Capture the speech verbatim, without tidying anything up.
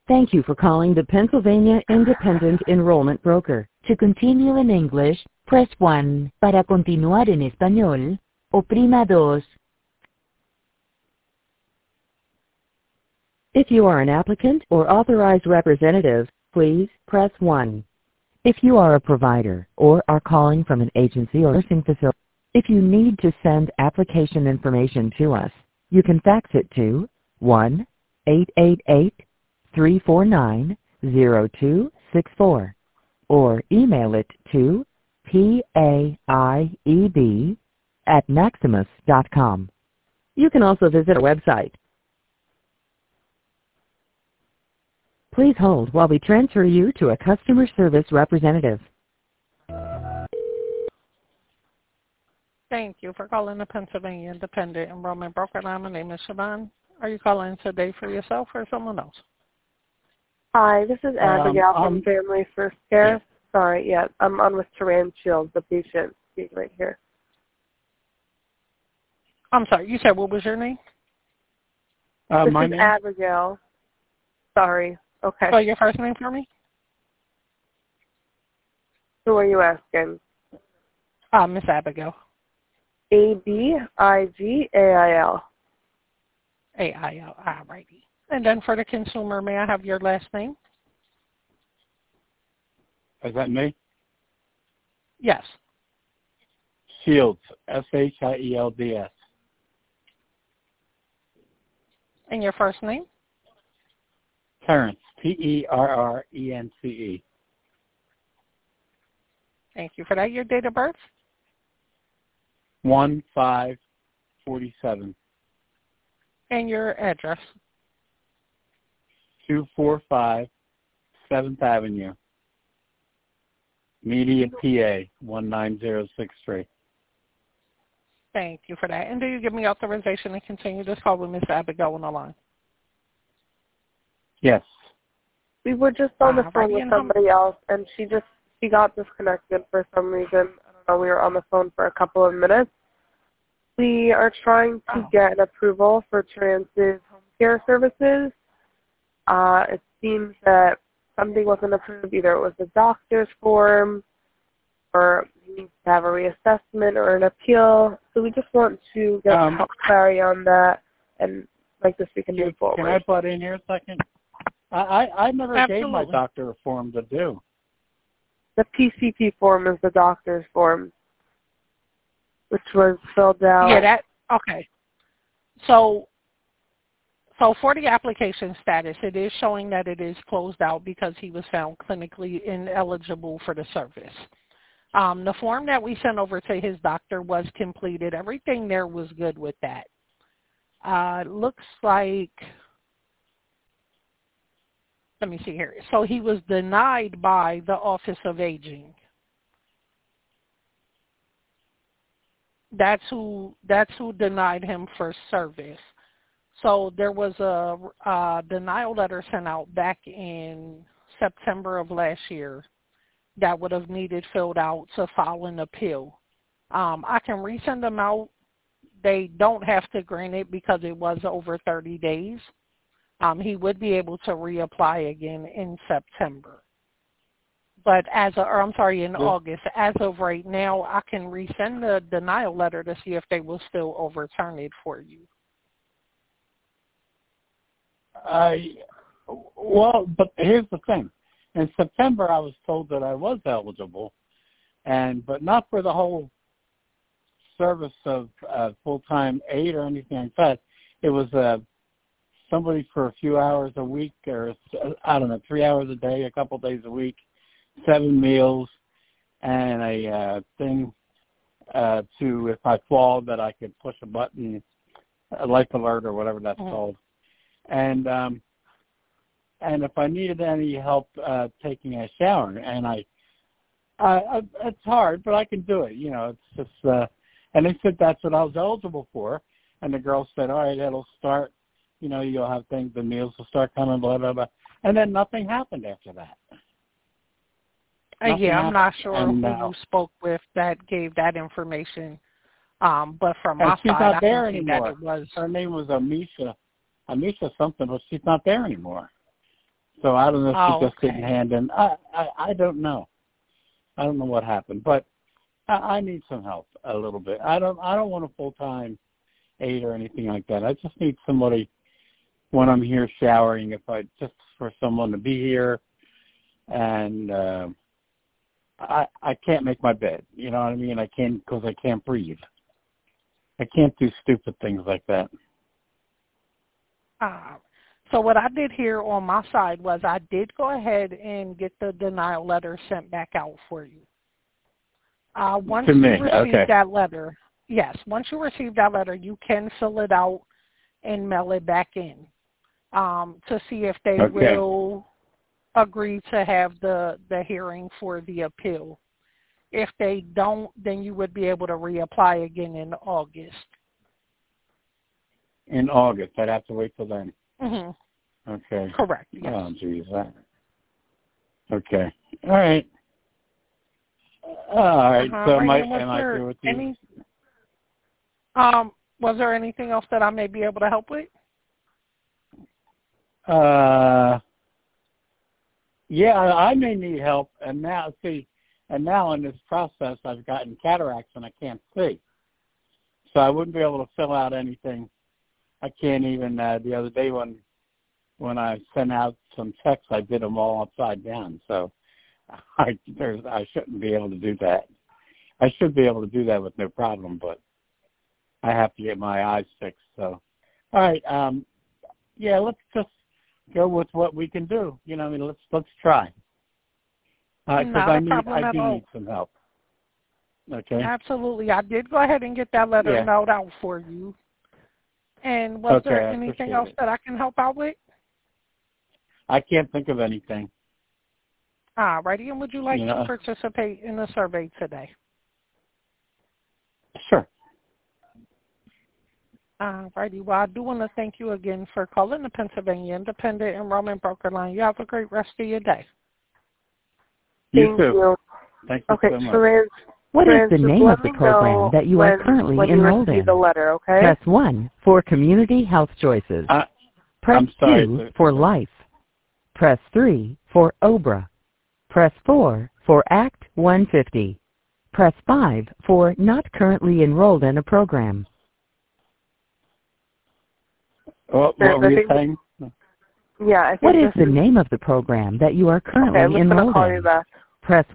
Thank you for calling the Pennsylvania Independent Enrollment Broker. To continue in English, press one. Para continuar en español, oprima dos. If you are an applicant or authorized representative, please press one. If you are a provider or are calling from an agency or nursing facility, if you need to send application information to us, you can fax it to one eight eight eight, three four nine, zero two six four or email it to paid at maximus dot com. You can also visit our website. Please hold while we transfer you to a customer service representative. Thank you for calling the Pennsylvania Independent Enrollment Broker. My name is Siobhan. Are you calling today for yourself or someone else? Hi, this is Abigail um, from Family First Care. Sorry, yeah, I'm on with Taran Shields, the patient speaking right here. I'm sorry, you said what was your name? Uh, this my is name? Abigail. Sorry. Okay. Spell your first name for me? Who are you asking? Uh, Miss Abigail. A B I G A I L. A I L, all righty. And then for the consumer, may I have your last name? Is that me? Yes. Shields, S H I E L D S. And your first name? Terrence, T E R R E N C E. Thank you for that. Your date of birth? one five forty-seven. And your address? two forty-five seventh Avenue, Media, P A, one nine zero six three. Thank you for that. And do you give me authorization to continue this call with Miss Abigail on the line? Yes. We were just on the All phone righty, with and how- somebody else, and she just she got disconnected for some reason. I don't know. We were on the phone for a couple of minutes. We are trying to Oh. get an approval for Trance's home care services. Uh, it seems that something wasn't approved. Either it was the doctor's form, or he needs to have a reassessment or an appeal. So we just want to get Um, clarity on that, and like this we can move forward. Can I butt in here a second? I, I, I never Absolutely. gave my doctor a form to do. The P C P form is the doctor's form, which was filled out. Yeah, that, okay. So, so for the application status, it is showing that it is closed out because he was found clinically ineligible for the service. Um, the form that we sent over to his doctor was completed. Everything there was good with that. Uh, it looks like, let me see here. So he was denied by the Office of Aging. That's who that's who denied him for service. So there was a, a denial letter sent out back in September of last year that would have needed filled out to file an appeal. Um, I can resend them out. They don't have to grant it because it was over thirty days. Um, he would be able to reapply again in September. But as of, or I'm sorry, in Yeah. August, as of right now, I can resend the denial letter to see if they will still overturn it for you. I, well, but here's the thing. In September, I was told that I was eligible, and but not for the whole service of uh, full-time aid or anything like that. It was uh, somebody for a few hours a week, or I don't know, three hours a day, a couple days a week, seven meals, and a uh, thing uh, to, if I fall, that I could push a button, a life alert or whatever that's Mm-hmm. called. And um, and if I needed any help uh, taking a shower, and I, I, I, it's hard, but I can do it. You know, it's just, uh, and they said that's what I was eligible for. And the girl said, all right, it'll start, you know, you'll have things, the meals will start coming, blah, blah, blah. And then nothing happened after that. Uh, yeah, I'm not sure and, who uh, you spoke with that gave that information. Um, but from my and she's side, not I there can see anymore. that it was. Her name was Amisha, Amisha something, but she's not there anymore. So I don't know if Oh, she just okay. didn't hand in. I, I I don't know. I don't know what happened, but I, I need some help a little bit. I don't I don't want a full time aide or anything like that. I just need somebody when I'm here showering, if I just for someone to be here, and uh, I I can't make my bed. You know what I mean? I can't because I can't breathe. I can't do stupid things like that. Uh, so what I did here on my side was I did go ahead and get the denial letter sent back out for you. Uh, once To me, you receive okay. that letter, yes, once you receive that letter, you can fill it out and mail it back in um, to see if they Okay. will agree to have the, the hearing for the appeal. If they don't, then you would be able to reapply again in August. In August, I'd have to wait till then. Mm-hmm. Okay. Correct, yes. Oh, geez. That... Okay. All right. All right. Uh-huh. So Right, am I, and was am I there through with you? any, um, was there anything else that I may be able to help with? Uh, yeah, I may need help. And now, see, and now in this process, I've gotten cataracts and I can't see. So I wouldn't be able to fill out anything. I can't even, uh, the other day when when I sent out some texts, I did them all upside down. So I, there's, I shouldn't be able to do that. I should be able to do that with no problem, but I have to get my eyes fixed. So, all right, um, yeah, let's just go with what we can do. You know, I mean, let's let's try. Because Not I a need, problem I at do all. need some help. Okay. Absolutely. I did go ahead and get that letter Yeah. mailed out for you. And was Okay, there I anything appreciate else it. that I can help out with? I can't think of anything. All righty. And would you like You know. to participate in the survey today? Sure. All righty. Well, I do want to thank you again for calling the Pennsylvania Independent Enrollment Broker Line. You have a great rest of your day. You Thank too. you. Thank you Okay, so much. Trans, What is Trans, the just name let of the me program know that you when, are currently when you enrolled receive in? the letter, okay? Press one for Community Health Choices. I, Press I'm sorry. two to- for Life. Press three for O B R A. Press four for Act one fifty. Press five for Not Currently Enrolled in a Program. What, Trans, what were I you think- saying? Yeah, I think What is this the name of the program that you are Okay, currently I'm just going to enrolled call you in? back. Press